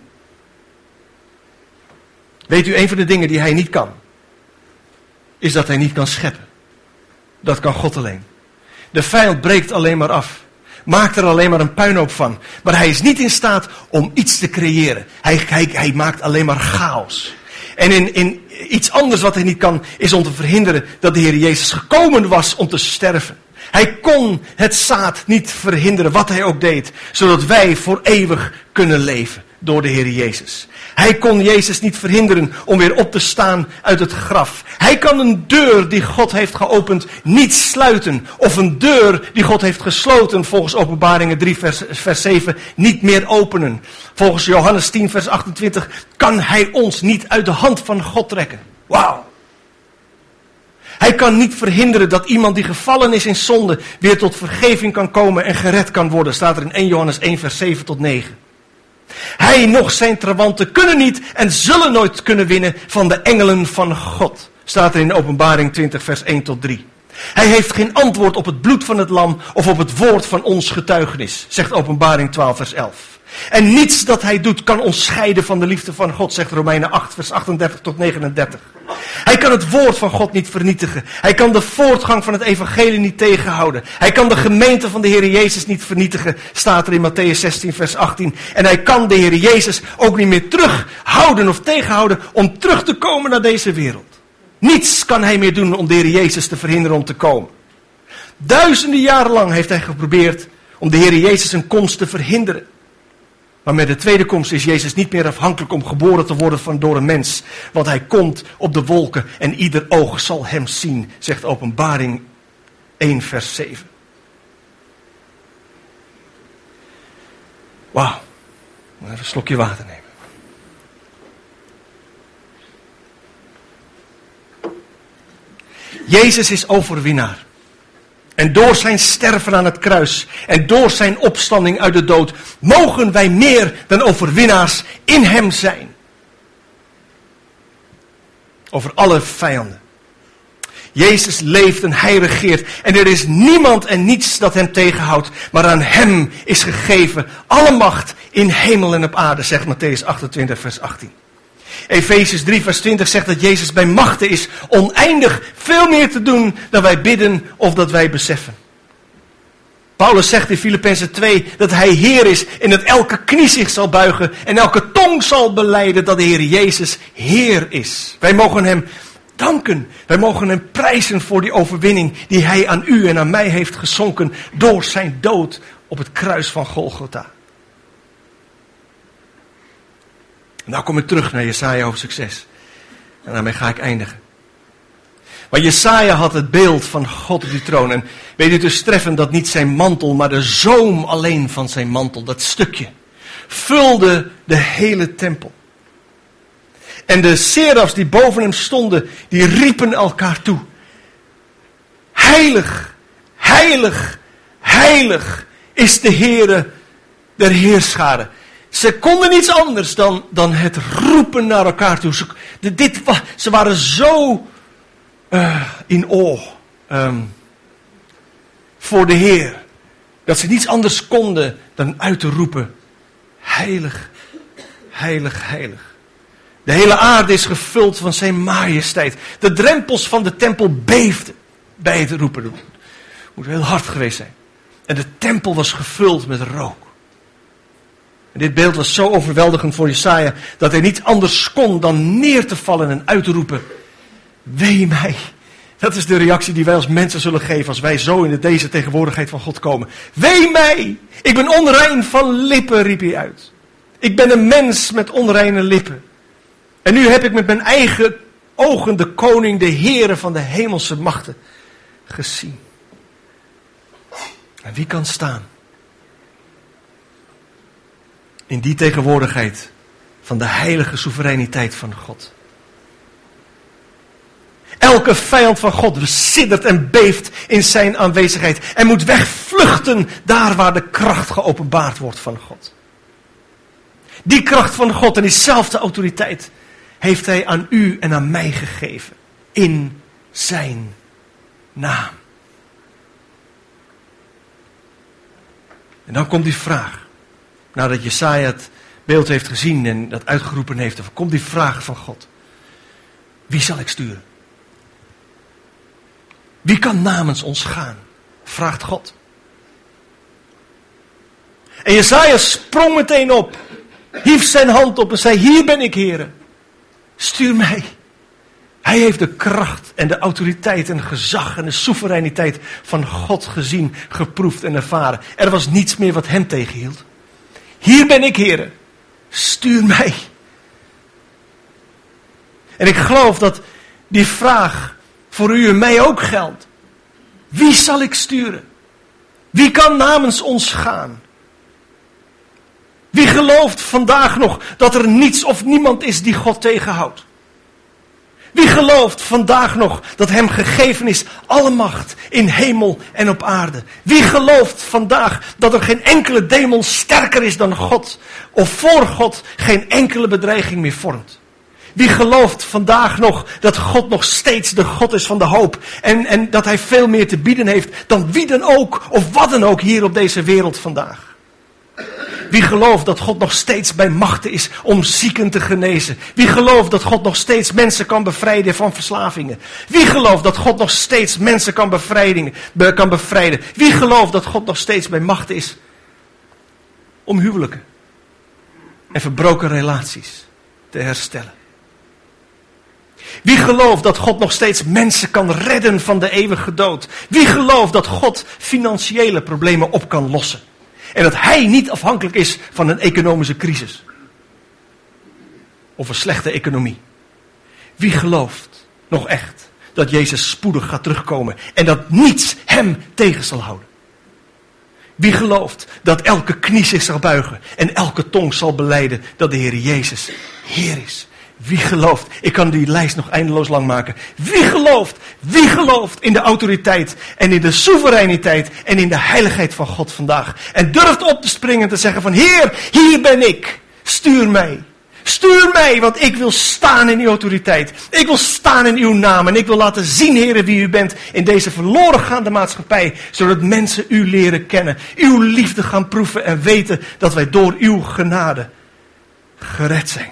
Weet u, een van de dingen die hij niet kan, is dat hij niet kan scheppen. Dat kan God alleen. De vijand breekt alleen maar af. Maakt er alleen maar een puinhoop van. Maar hij is niet in staat om iets te creëren. Hij, hij, hij maakt alleen maar chaos. En in, in iets anders wat hij niet kan, is om te verhinderen dat de Heer Jezus gekomen was om te sterven. Hij kon het zaad niet verhinderen, wat hij ook deed, zodat wij voor eeuwig kunnen leven door de Heer Jezus. Hij kon Jezus niet verhinderen om weer op te staan uit het graf. Hij kan een deur die God heeft geopend niet sluiten. Of een deur die God heeft gesloten, volgens Openbaringen drie vers, vers zeven, niet meer openen. Volgens Johannes tien vers achtentwintig kan hij ons niet uit de hand van God trekken. Wauw. Hij kan niet verhinderen dat iemand die gevallen is in zonde weer tot vergeving kan komen en gered kan worden. Staat er in eerste Johannes één vers zeven tot negen. Hij noch zijn trawanten kunnen niet en zullen nooit kunnen winnen van de engelen van God. Staat er in Openbaring twintig vers één tot drie. Hij heeft geen antwoord op het bloed van het lam of op het woord van ons getuigenis, zegt Openbaring twaalf vers elf. En niets dat hij doet kan ons scheiden van de liefde van God, zegt Romeinen acht vers achtendertig tot negenendertig. Hij kan het woord van God niet vernietigen. Hij kan de voortgang van het evangelie niet tegenhouden. Hij kan de gemeente van de Heer Jezus niet vernietigen, staat er in Mattheüs zestien vers achttien. En hij kan de Heer Jezus ook niet meer terughouden of tegenhouden om terug te komen naar deze wereld. Niets kan hij meer doen om de Heer Jezus te verhinderen om te komen. Duizenden jaren lang heeft hij geprobeerd om de Heer Jezus zijn komst te verhinderen. Maar met de tweede komst is Jezus niet meer afhankelijk om geboren te worden van door een mens. Want hij komt op de wolken en ieder oog zal hem zien, zegt Openbaring één vers zeven. Wauw. Even een slokje water nemen. Jezus is overwinnaar. En door zijn sterven aan het kruis en door zijn opstanding uit de dood mogen wij meer dan overwinnaars in hem zijn. Over alle vijanden. Jezus leeft en hij regeert en er is niemand en niets dat hem tegenhoudt, maar aan hem is gegeven alle macht in hemel en op aarde, zegt Mattheüs achtentwintig vers achttien. Efesiërs drie vers twintig zegt dat Jezus bij machten is oneindig veel meer te doen dan wij bidden of dat wij beseffen. Paulus zegt in Filippenzen twee dat hij Heer is en dat elke knie zich zal buigen en elke tong zal belijden dat de Heer Jezus Heer is. Wij mogen hem danken. Wij mogen hem prijzen voor die overwinning die hij aan u en aan mij heeft geschonken door zijn dood op het kruis van Golgotha. Nou kom ik terug naar Jesaja hoofdstuk zes. En daarmee ga ik eindigen. Maar Jesaja had het beeld van God op die troon. En weet u dus treffend dat niet zijn mantel, maar de zoom alleen van zijn mantel, dat stukje, vulde de hele tempel. En de serafs die boven hem stonden, die riepen elkaar toe. Heilig, heilig, heilig is de Heere der heerscharen. Ze konden niets anders dan, dan het roepen naar elkaar toe. Ze, dit, ze waren zo uh, in oor um, voor de Heer. Dat ze niets anders konden dan uit te roepen. Heilig, heilig, heilig. De hele aarde is gevuld van zijn majesteit. De drempels van de tempel beefden bij het roepen. Het moet heel hard geweest zijn. En de tempel was gevuld met rook. En dit beeld was zo overweldigend voor Jesaja dat hij niet anders kon dan neer te vallen en uit te roepen. Wee mij. Dat is de reactie die wij als mensen zullen geven als wij zo in deze tegenwoordigheid van God komen. Wee mij. Ik ben onrein van lippen, riep hij uit. Ik ben een mens met onreine lippen. En nu heb ik met mijn eigen ogen de koning, de Heere van de hemelse machten gezien. En wie kan staan in die tegenwoordigheid van de heilige soevereiniteit van God? Elke vijand van God siddert en beeft in zijn aanwezigheid en moet wegvluchten daar waar de kracht geopenbaard wordt van God. Die kracht van God en diezelfde autoriteit heeft hij aan u en aan mij gegeven in zijn naam. En dan komt die vraag, nadat Jesaja het beeld heeft gezien en dat uitgeroepen heeft, dan komt die vraag van God. Wie zal ik sturen? Wie kan namens ons gaan? Vraagt God. En Jesaja sprong meteen op, hief zijn hand op en zei, hier ben ik, Heere. Stuur mij. Hij heeft de kracht en de autoriteit en het gezag en de soevereiniteit van God gezien, geproefd en ervaren. Er was niets meer wat hem tegenhield. Hier ben ik, Heere. Stuur mij. En ik geloof dat die vraag voor u en mij ook geldt. Wie zal ik sturen? Wie kan namens ons gaan? Wie gelooft vandaag nog dat er niets of niemand is die God tegenhoudt? Wie gelooft vandaag nog dat hem gegeven is alle macht in hemel en op aarde? Wie gelooft vandaag dat er geen enkele demon sterker is dan God? Of voor God geen enkele bedreiging meer vormt? Wie gelooft vandaag nog dat God nog steeds de God is van de hoop? En, en dat hij veel meer te bieden heeft dan wie dan ook of wat dan ook hier op deze wereld vandaag? Wie gelooft dat God nog steeds bij machten is om zieken te genezen? Wie gelooft dat God nog steeds mensen kan bevrijden van verslavingen? Wie gelooft dat God nog steeds mensen kan bevrijden? Kan bevrijden? Wie gelooft dat God nog steeds bij machten is om huwelijken en verbroken relaties te herstellen? Wie gelooft dat God nog steeds mensen kan redden van de eeuwige dood? Wie gelooft dat God financiële problemen op kan lossen? En dat hij niet afhankelijk is van een economische crisis. Of een slechte economie. Wie gelooft nog echt dat Jezus spoedig gaat terugkomen en dat niets hem tegen zal houden? Wie gelooft dat elke knie zich zal buigen en elke tong zal belijden dat de Heer Jezus Heer is? Wie gelooft? Ik kan die lijst nog eindeloos lang maken. Wie gelooft? Wie gelooft in de autoriteit en in de soevereiniteit en in de heiligheid van God vandaag? En durft op te springen en te zeggen van Heer, hier ben ik. Stuur mij. Stuur mij, want ik wil staan in uw autoriteit. Ik wil staan in uw naam. En ik wil laten zien, Heer, wie u bent in deze verloren gaande maatschappij. Zodat mensen u leren kennen. Uw liefde gaan proeven en weten dat wij door uw genade gered zijn.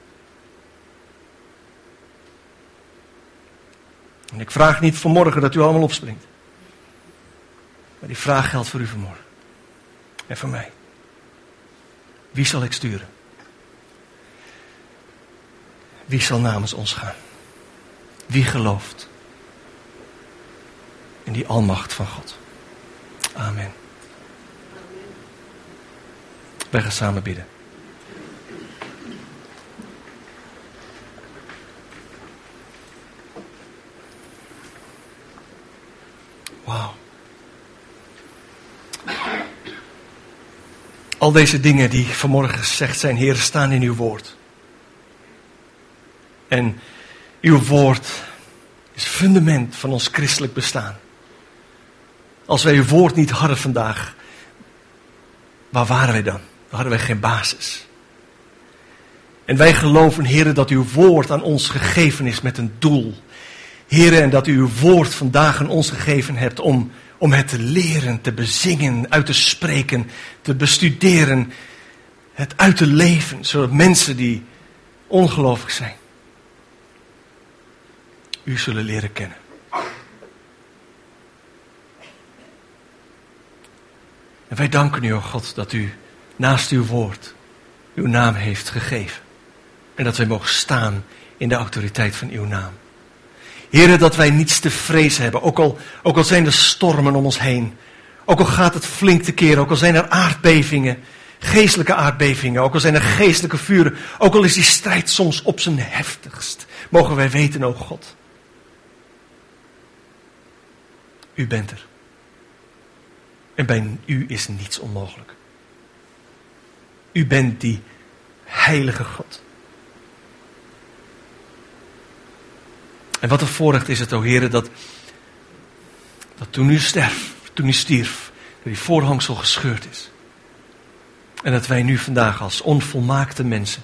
En ik vraag niet vanmorgen dat u allemaal opspringt. Maar die vraag geldt voor u vanmorgen. En voor mij. Wie zal ik sturen? Wie zal namens ons gaan? Wie gelooft in die almacht van God? Amen. Wij gaan samen bidden. Wauw. Al deze dingen die vanmorgen gezegd zijn, Heer, staan in uw woord. En uw woord is het fundament van ons christelijk bestaan. Als wij uw woord niet hadden vandaag, waar waren wij dan? Dan hadden wij geen basis. En wij geloven, Heer, dat uw woord aan ons gegeven is met een doel. Heer, en dat u uw woord vandaag aan ons gegeven hebt om, om het te leren, te bezingen, uit te spreken, te bestuderen, het uit te leven, zodat mensen die ongelovig zijn, u zullen leren kennen. En wij danken u, o God, dat u naast uw woord uw naam heeft gegeven. En dat wij mogen staan in de autoriteit van uw naam. Heere, dat wij niets te vrezen hebben, ook al, ook al zijn er stormen om ons heen. Ook al gaat het flink te keren, ook al zijn er aardbevingen, geestelijke aardbevingen, ook al zijn er geestelijke vuren. Ook al is die strijd soms op zijn heftigst, mogen wij weten, o God. U bent er. En bij u is niets onmogelijk. U bent die heilige God. En wat een voorrecht is het, o Heere, dat, dat toen u sterf, toen u stierf, dat die voorhangsel gescheurd is. En dat wij nu vandaag als onvolmaakte mensen,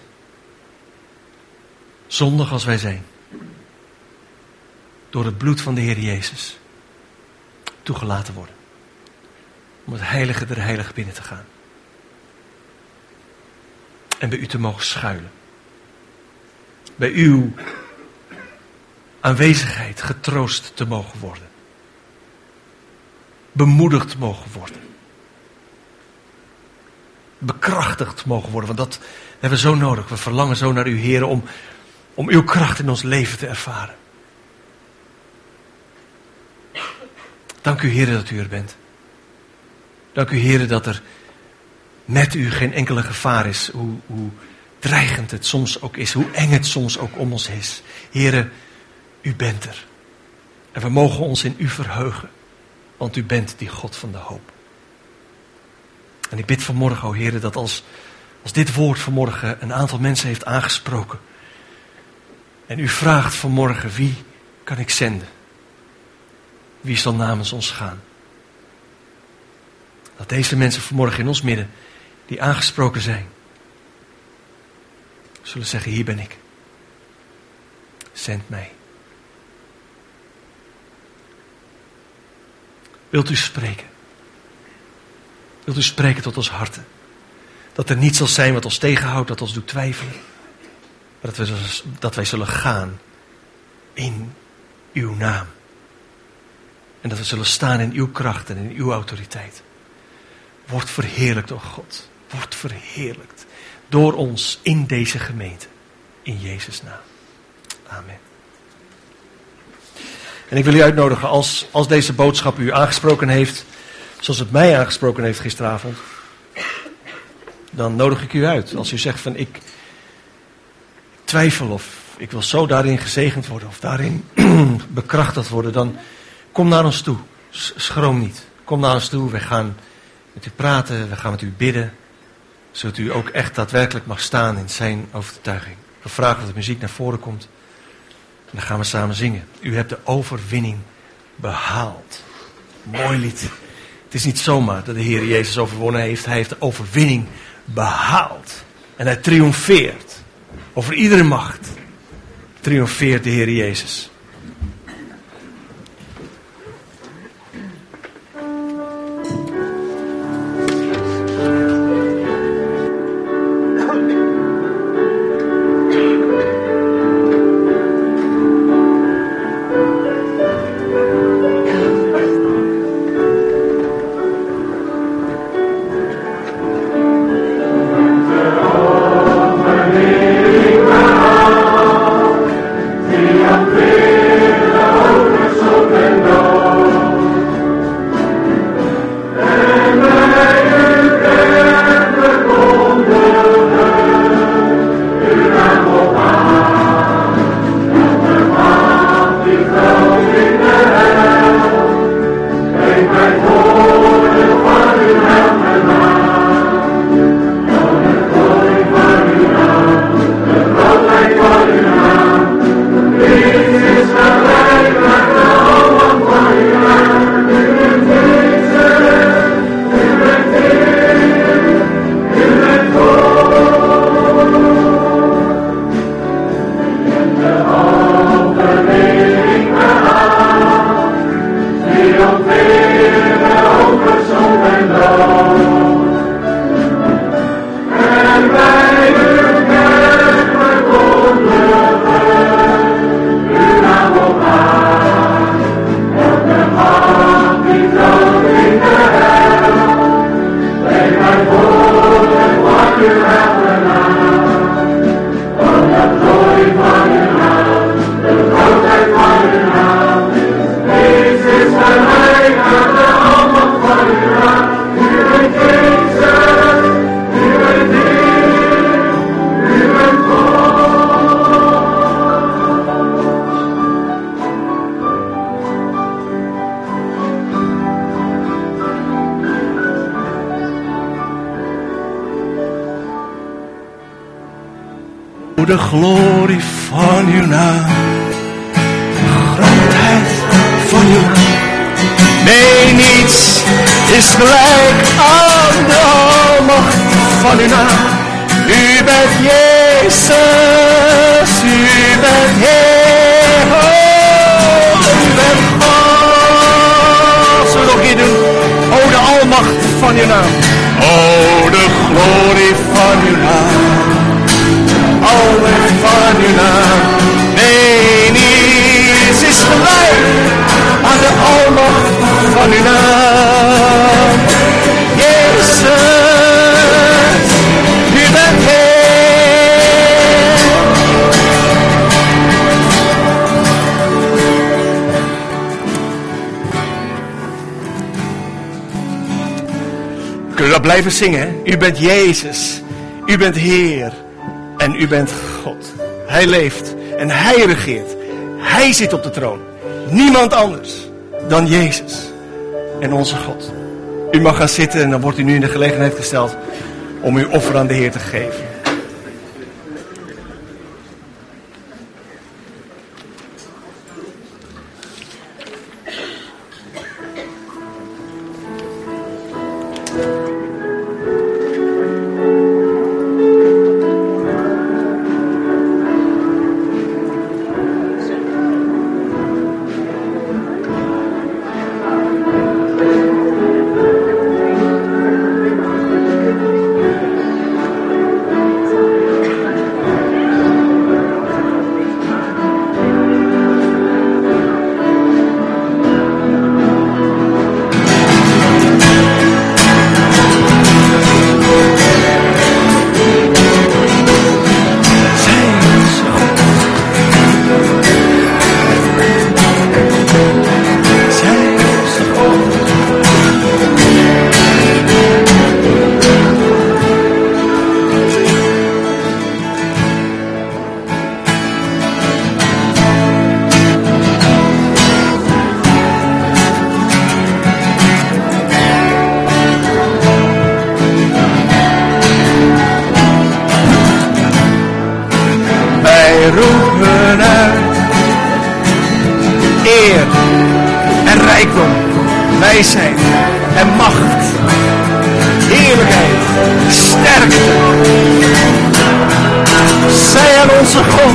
zondig als wij zijn, door het bloed van de Heer Jezus toegelaten worden. Om het heilige der heiligen binnen te gaan. En bij u te mogen schuilen. Bij uw aanwezigheid getroost te mogen worden. Bemoedigd mogen worden. Bekrachtigd mogen worden. Want dat hebben we zo nodig. We verlangen zo naar u, Heer, om, om uw kracht in ons leven te ervaren. Dank u, Heer, dat u er bent. Dank u, Heer, dat er met u geen enkele gevaar is. Hoe, hoe dreigend het soms ook is. Hoe eng het soms ook om ons is. Heer, u bent er. En we mogen ons in u verheugen. Want u bent die God van de hoop. En ik bid vanmorgen, o Heer, dat als, als dit woord vanmorgen een aantal mensen heeft aangesproken. En u vraagt vanmorgen, wie kan ik zenden? Wie zal namens ons gaan? Dat deze mensen vanmorgen in ons midden, die aangesproken zijn, zullen zeggen, hier ben ik. Zend mij. Wilt u spreken? Wilt u spreken tot ons harten? Dat er niets zal zijn wat ons tegenhoudt, dat ons doet twijfelen. Maar dat, we, dat wij zullen gaan in uw naam. En dat we zullen staan in uw kracht en in uw autoriteit. Word verheerlijkt, o God. Word verheerlijkt door ons in deze gemeente. In Jezus' naam. Amen. En ik wil u uitnodigen, als, als deze boodschap u aangesproken heeft, zoals het mij aangesproken heeft gisteravond, dan nodig ik u uit. Als u zegt van ik twijfel of ik wil zo daarin gezegend worden of daarin bekrachtigd worden, dan kom naar ons toe. Schroom niet. Kom naar ons toe. We gaan met u praten. We gaan met u bidden. Zodat u ook echt daadwerkelijk mag staan in zijn overtuiging. Ik wil vragen of de muziek naar voren komt. En dan gaan we samen zingen. U hebt de overwinning behaald. Mooi lied. Het is niet zomaar dat de Heer Jezus overwonnen heeft. Hij heeft de overwinning behaald. En hij triomfeert. Over iedere macht triomfeert de Heer Jezus. De glorie van uw naam, de grootheid van uw naam. Nee, niets is gelijk aan de almacht van uw naam. U bent Jezus, u bent Heer, oh, u bent God. Zullen we nog een keer doen? O, de almacht van uw naam. O, de glorie van uw naam. Almacht van uw naam. Nee, niets is gelijk aan de almacht van uw naam. Jezus, u bent Heer. Kunnen we dat blijven zingen? Hè? U bent Jezus, u bent Heer. En u bent God. Hij leeft en hij regeert. Hij zit op de troon. Niemand anders dan Jezus en onze God. U mag gaan zitten en dan wordt u nu in de gelegenheid gesteld om uw offer aan de Heer te geven. roepen uit. Eer en rijkdom, wijsheid en macht, heerlijkheid, sterkte, zij aan onze God.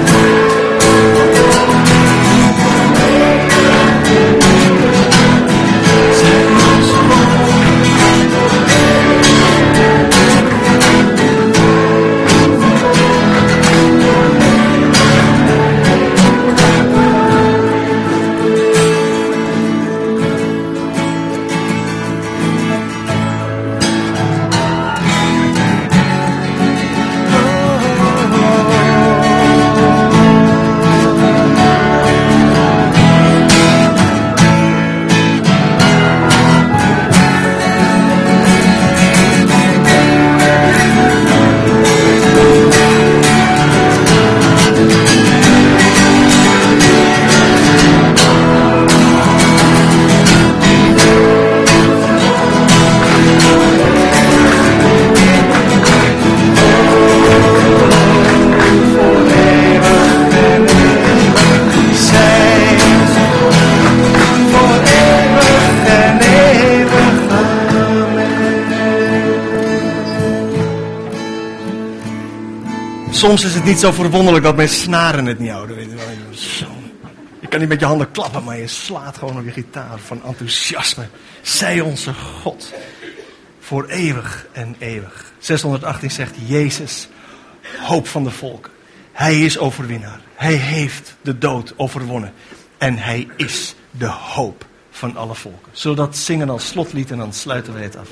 Soms is het niet zo verwonderlijk dat mijn snaren het niet houden. Weet je wel. Zo. Je kan niet met je handen klappen, maar je slaat gewoon op je gitaar van enthousiasme. Zij onze God, voor eeuwig en eeuwig. zeshonderdachttien zegt Jezus, hoop van de volken. Hij is overwinnaar. Hij heeft de dood overwonnen. En hij is de hoop van alle volken. Zullen we dat zingen als slotlied en dan sluiten we het af.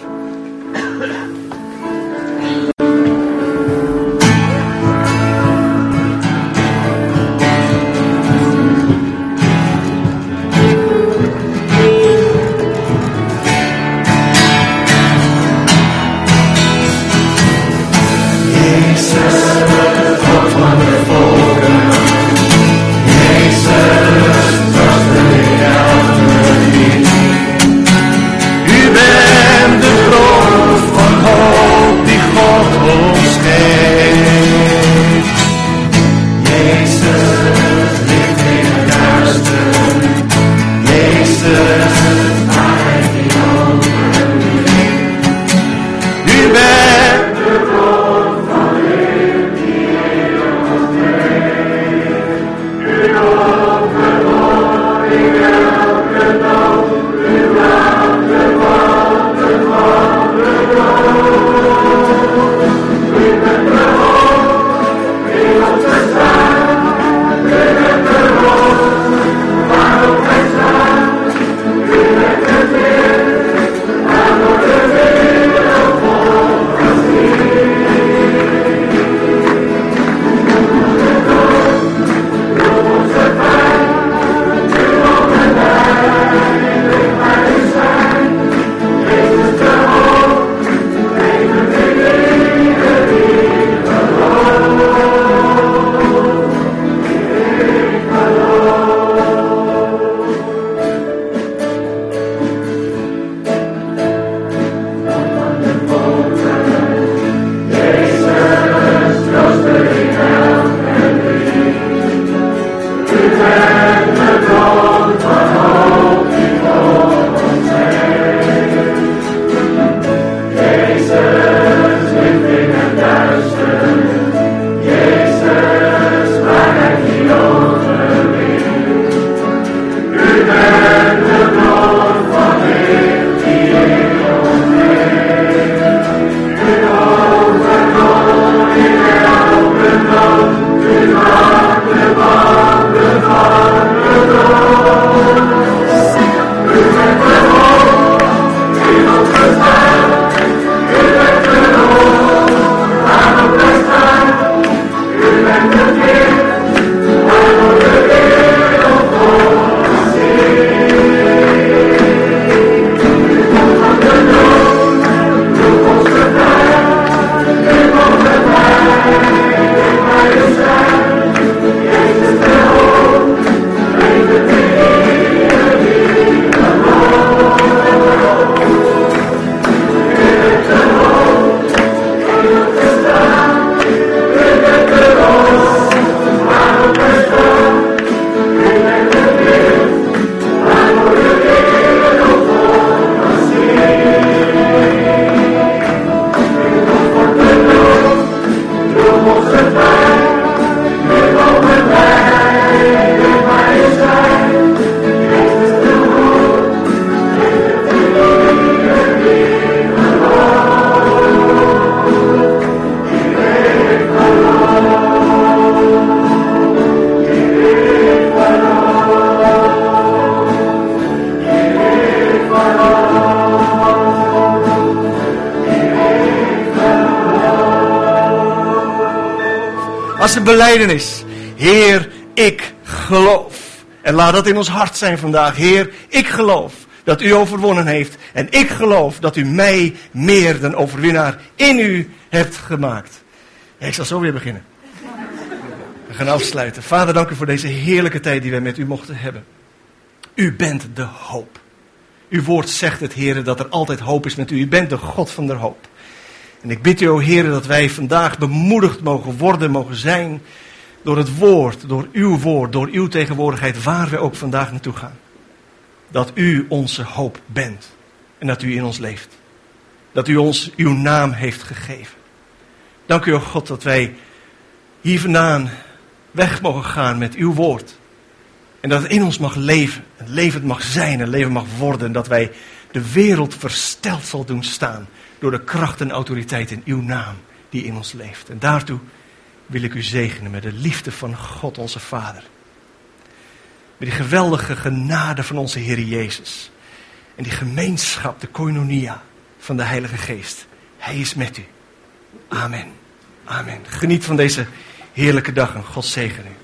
Als een belijdenis. Heer, ik geloof. En laat dat in ons hart zijn vandaag. Heer, ik geloof dat u overwonnen heeft. En ik geloof dat u mij meer dan overwinnaar in u hebt gemaakt. Ja, ik zal zo weer beginnen. We gaan afsluiten. Vader, dank u voor deze heerlijke tijd die wij met u mochten hebben. U bent de hoop. Uw woord zegt het, Heer, dat er altijd hoop is met u. U bent de God van de hoop. En ik bid u, o Heer, dat wij vandaag bemoedigd mogen worden, mogen zijn door het woord, door uw woord, door uw tegenwoordigheid, waar we ook vandaag naartoe gaan. Dat u onze hoop bent en dat u in ons leeft. Dat u ons uw naam heeft gegeven. Dank u, o God, dat wij hier vandaan weg mogen gaan met uw woord. En dat het in ons mag leven, en levend mag zijn en leven mag worden. En dat wij de wereld versteld zal doen staan door de kracht en autoriteit in uw naam die in ons leeft. En daartoe wil ik u zegenen met de liefde van God onze Vader. Met die geweldige genade van onze Heer Jezus. En die gemeenschap, de koinonia van de Heilige Geest. Hij is met u. Amen. Amen. Geniet van deze heerlijke dag en God zegen u.